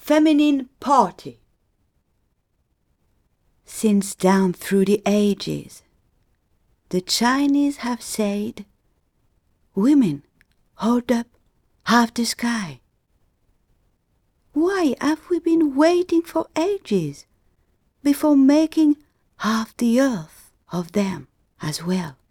feminine party. Since down through the ages, the Chinese have said, women hold up half the sky. Why have we been waiting for ages before making half the earth of them as well?